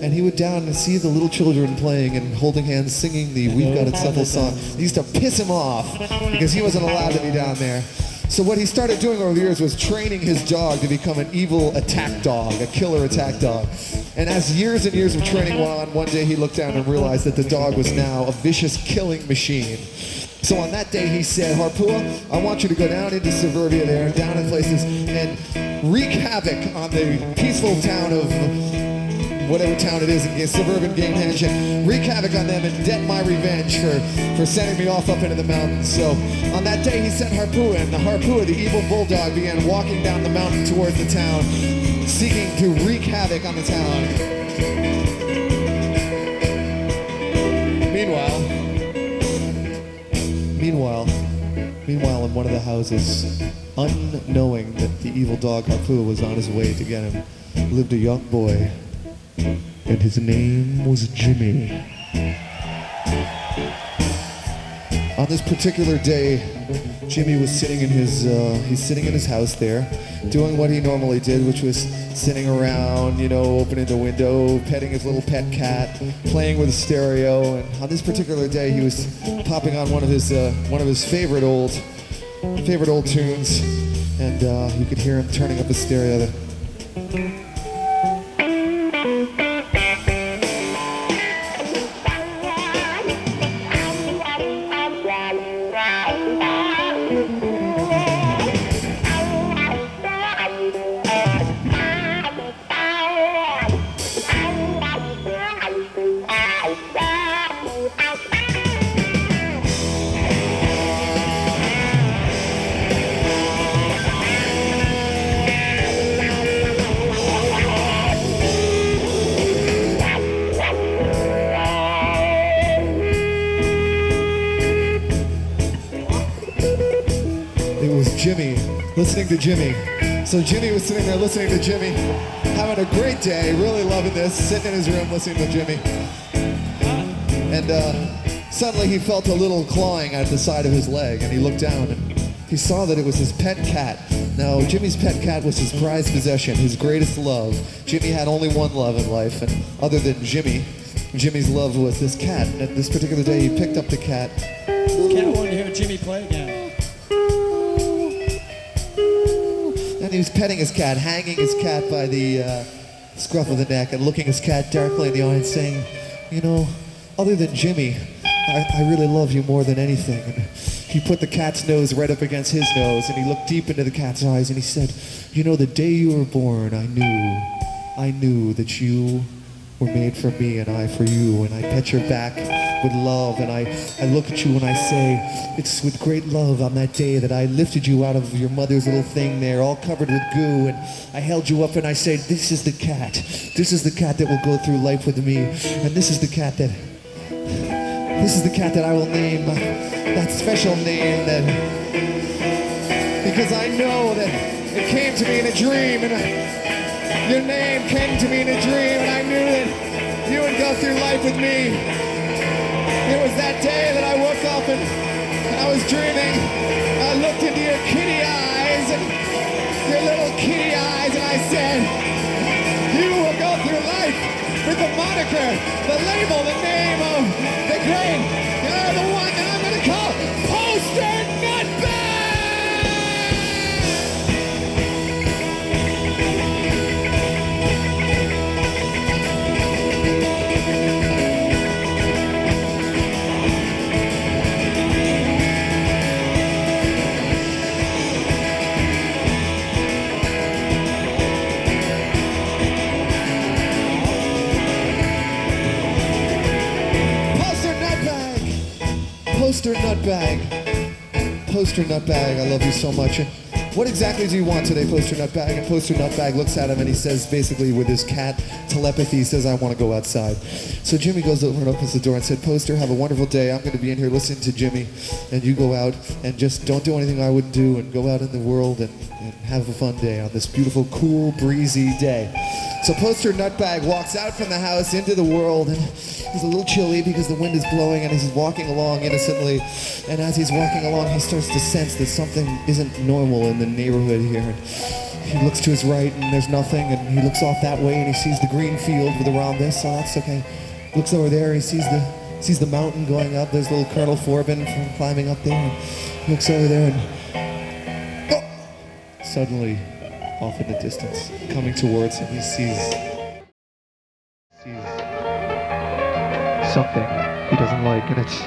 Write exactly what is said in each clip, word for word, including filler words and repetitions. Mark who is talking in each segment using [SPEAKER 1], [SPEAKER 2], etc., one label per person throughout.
[SPEAKER 1] and he would down and see the little children playing and holding hands, singing the We've Got It Simple song. It used to piss him off because he wasn't allowed to be down there. So what he started doing over the years was training his dog to become an evil attack dog, a killer attack dog. And as years and years of training went on, one day he looked down and realized that the dog was now a vicious killing machine. So on that day he said, Harpua, I want you to go down into suburbia there, down in places, and wreak havoc on the peaceful town of whatever town it is in suburban Gamehaven, wreak havoc on them and get my revenge for, for sending me off up into the mountains. So on that day he sent Harpua, and the Harpua, the evil bulldog, began walking down the mountain towards the town, seeking to wreak havoc on the town. Meanwhile, meanwhile, meanwhile in one of the houses, unknowing that the evil dog Harpua was on his way to get him, lived a young boy. And his name was Jimmy. On this particular day, Jimmy was sitting in his uh, he's sitting in his house there, doing what he normally did, which was sitting around, you know, opening the window, petting his little pet cat, playing with a stereo. And on this particular day, he was popping on one of his uh, one of his favorite old favorite old tunes, and uh, you could hear him turning up his stereo. That, Jimmy, listening to Jimmy. So Jimmy was sitting there listening to Jimmy, having a great day, really loving this, sitting in his room listening to Jimmy. And uh, suddenly he felt a little clawing at the side of his leg, and he looked down and he saw that it was his pet cat. Now, Jimmy's pet cat was his prized possession, his greatest love. Jimmy had only one love in life, and other than Jimmy, Jimmy's love was this cat. And at this particular day, he picked up the cat.
[SPEAKER 2] Cat wanted to hear Jimmy play again.
[SPEAKER 1] And he was petting his cat, hanging his cat by the uh, scruff of the neck and looking his cat darkly in the eye and saying, you know, other than Jimmy, I, I really love you more than anything. And he put the cat's nose right up against his nose, and he looked deep into the cat's eyes, and he said, you know, the day you were born, I knew, I knew that you were made for me and I for you. And I pet your back with love, and I, I look at you and I say, it's with great love on that day that I lifted you out of your mother's little thing there, all covered with goo, and I held you up and I said, this is the cat. This is the cat that will go through life with me, and this is the cat that, this is the cat that I will name, uh, that special name that, because I know that it came to me in a dream, and I, your name came to me in a dream, and I knew that you would go through life with me. It was that day that I woke up and, and I was dreaming. I looked into your kitty eyes, and your little kitty eyes, and I said, you will go through life with the moniker, the label, the name of the great, you're the one that I'm going to call Poster Nutbag! Poster Nutbag. Poster Nutbag, I love you so much. And what exactly do you want today, Poster Nutbag? And Poster Nutbag looks at him and he says, basically with his cat telepathy, he says, I want to go outside. So Jimmy goes over and opens the door and said, Poster, have a wonderful day. I'm going to be in here listening to Jimmy. And you go out and just don't do anything I wouldn't do, and go out in the world and, and have a fun day on this beautiful, cool, breezy day. So Poster Nutbag walks out from the house into the world, and he's a little chilly because the wind is blowing, and he's walking along innocently. And as he's walking along, he starts to sense that something isn't normal in the neighborhood here. And he looks to his right and there's nothing, and he looks off that way and he sees the green field with around this, so that's okay. Looks over there, he sees the sees the mountain going up. There's little Colonel Forbin from climbing up there. And he looks over there and oh! Suddenly, off in the distance, coming towards him, he sees sees something he doesn't like, and it's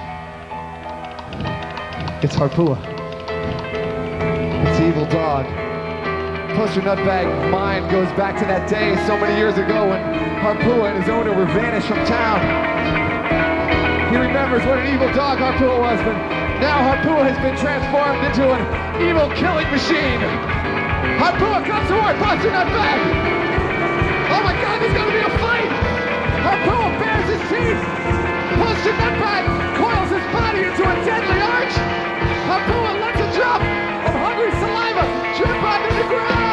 [SPEAKER 1] it's Harpua. It's the evil dog. Poster Nutbag mind goes back to that day so many years ago when Harpua and his owner were vanished from town. He remembers what an evil dog Harpua was, but now Harpua has been transformed into an evil killing machine. Harpua comes toward Poster Nutbag. Oh my God, there's gonna be a fight! Harpua bares his teeth. Poster Nutbag coils his body into a deadly arch. Harpua lets a drop of hungry saliva drip onto the ground.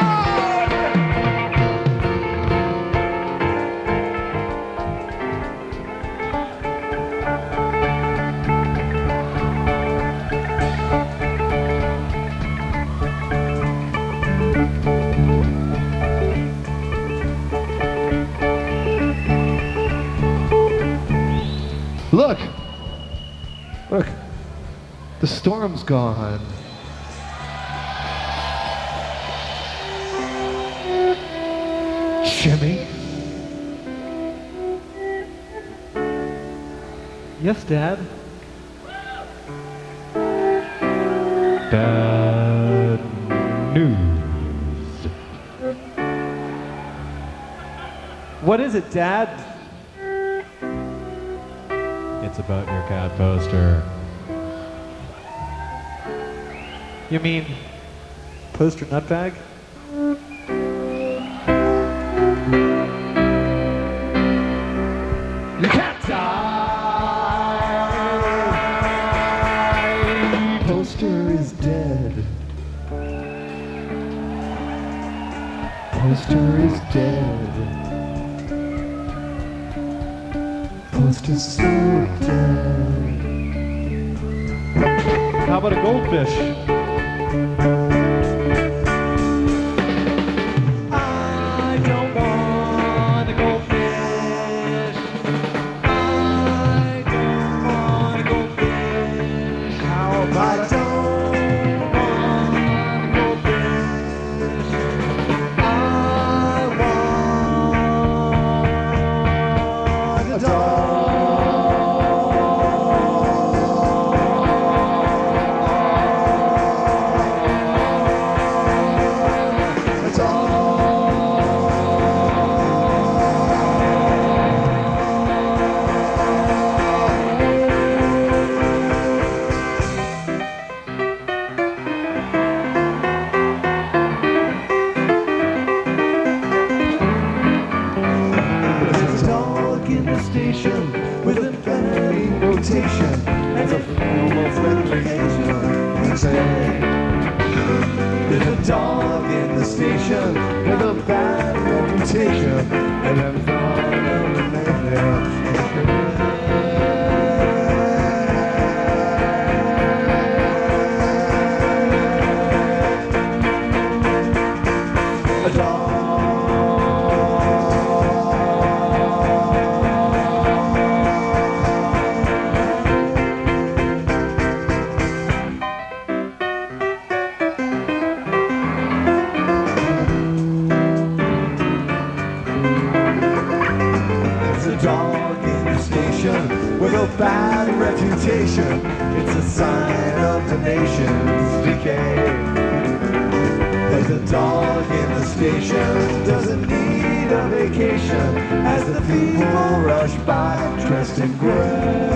[SPEAKER 1] Look! Look! The storm's gone. Jimmy?
[SPEAKER 3] Yes, Dad? Bad news. What is it, Dad? It's about your cat poster. You mean Poster Nutbag?
[SPEAKER 1] You can't die. Poster is dead. Poster is dead. Poster's so dead.
[SPEAKER 3] How about a goldfish? I don't want a goldfish. I don't want a goldfish. How about I don't want a goldfish. I want a dog.
[SPEAKER 1] With a bending rotation as a form of recreation each day. There's a dog in the station with a bad reputation, and I'm gonna remain there. A dog. Dog in the station with a bad reputation. It's a sign of the nation's decay. There's a dog in the station, doesn't need a vacation, as the people rush by dressed in gray.